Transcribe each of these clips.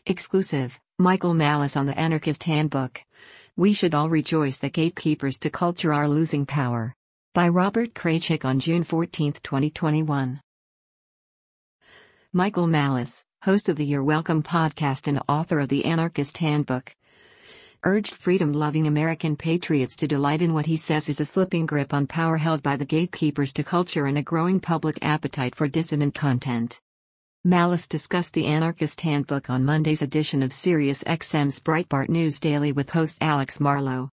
Exclusive, Michael Malice on the Anarchist Handbook. We should all rejoice that gatekeepers to culture are losing power. By Robert Kraychik on June 14, 2021. Michael Malice, host of the You're Welcome podcast and author of the Anarchist Handbook, urged freedom-loving American patriots to delight in what he says is a slipping grip on power held by the gatekeepers to culture and a growing public appetite for dissident content. Malice discussed the Anarchist Handbook on Monday's edition of SiriusXM's Breitbart News Daily with host Alex Marlow.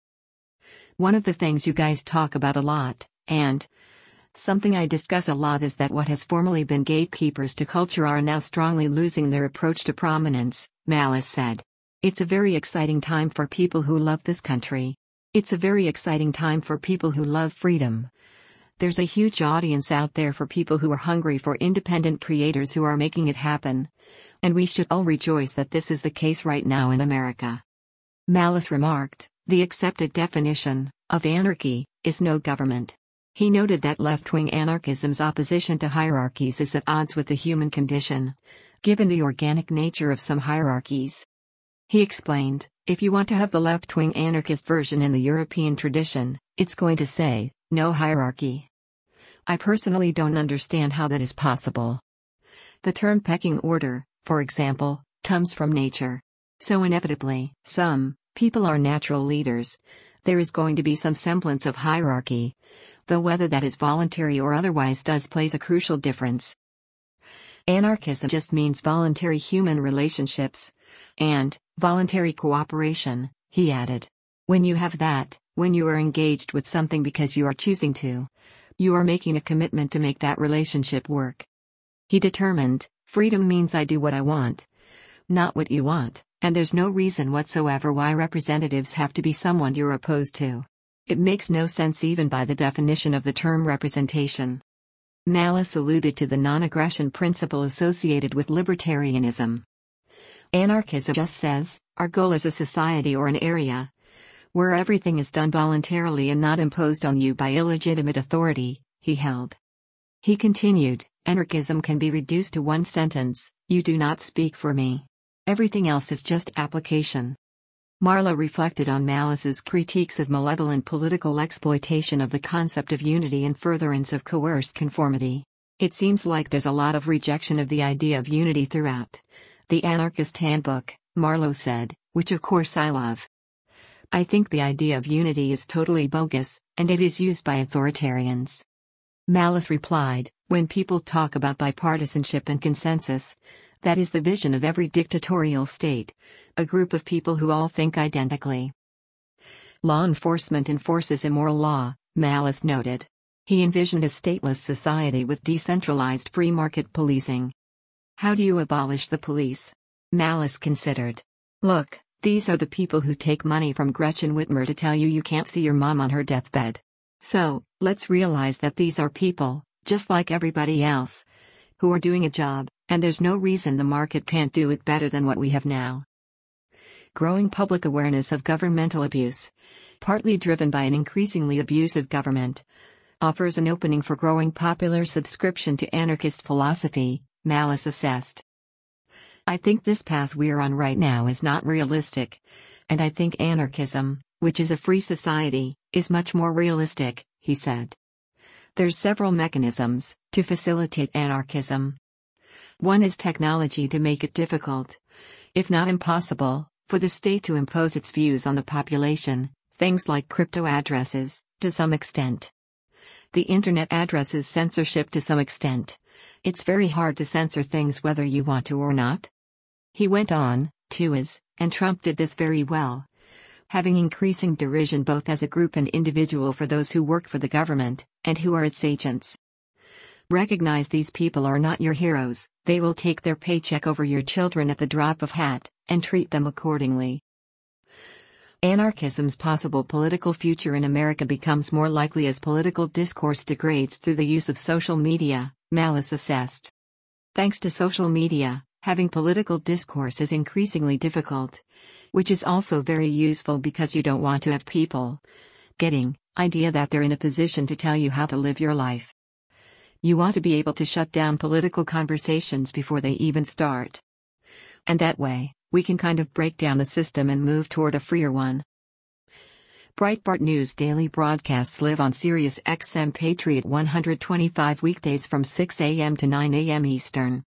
One of the things you guys talk about a lot, and something I discuss a lot, is that what has formerly been gatekeepers to culture are now strongly losing their approach to prominence, Malice said. It's a very exciting time for people who love this country. It's a very exciting time for people who love freedom. There's a huge audience out there for people who are hungry for independent creators who are making it happen. And we should all rejoice that this is the case right now in America. Malice remarked, the accepted definition of anarchy is no government. He noted that left-wing anarchism's opposition to hierarchies is at odds with the human condition, given the organic nature of some hierarchies. He explained, if you want to have the left-wing anarchist version in the European tradition, it's going to say, no hierarchy. I personally don't understand how that is possible. The term pecking order, for example, comes from nature. So inevitably, some people are natural leaders. There is going to be some semblance of hierarchy, though whether that is voluntary or otherwise plays a crucial difference. Anarchism just means voluntary human relationships and voluntary cooperation, he added. When you have that, when you are engaged with something because you are choosing to, you are making a commitment to make that relationship work. He determined, freedom means I do what I want, not what you want, and there's no reason whatsoever why representatives have to be someone you're opposed to. It makes no sense even by the definition of the term representation. Malice alluded to the non-aggression principle associated with libertarianism. Anarchism just says, our goal is a society or an area where everything is done voluntarily and not imposed on you by illegitimate authority, he held. He continued, anarchism can be reduced to one sentence, you do not speak for me. Everything else is just application. Marlow reflected on Malice's critiques of malevolent political exploitation of the concept of unity and furtherance of coerced conformity. It seems like there's a lot of rejection of the idea of unity throughout the Anarchist Handbook, Marlow said, which of course I love. I think the idea of unity is totally bogus, and it is used by authoritarians. Malice replied, when people talk about bipartisanship and consensus, that is the vision of every dictatorial state, a group of people who all think identically. Law enforcement enforces immoral law, Malice noted. He envisioned a stateless society with decentralized free market policing. How do you abolish the police? Malice considered. Look, these are the people who take money from Gretchen Whitmer to tell you you can't see your mom on her deathbed. So, let's realize that these are people, just like everybody else, who are doing a job, and there's no reason the market can't do it better than what we have now. Growing public awareness of governmental abuse, partly driven by an increasingly abusive government, offers an opening for growing popular subscription to anarchist philosophy, Malice assessed. I think this path we're on right now is not realistic, and I think anarchism, which is a free society, is much more realistic, he said. There's several mechanisms to facilitate anarchism. One is technology to make it difficult, if not impossible, for the state to impose its views on the population, things like crypto addresses, to some extent. The internet addresses censorship to some extent. It's very hard to censor things whether you want to or not. He went on, and Trump did this very well, having increasing derision both as a group and individual for those who work for the government, and who are its agents. Recognize these people are not your heroes, they will take their paycheck over your children at the drop of hat, and treat them accordingly. Anarchism's possible political future in America becomes more likely as political discourse degrades through the use of social media, Malice assessed. Thanks to social media, having political discourse is increasingly difficult, which is also very useful because you don't want to have people getting idea that they're in a position to tell you how to live your life. You want to be able to shut down political conversations before they even start. And that way, we can kind of break down the system and move toward a freer one. Breitbart News daily broadcasts live on Sirius XM Patriot 125 weekdays from 6 a.m. to 9 a.m. Eastern.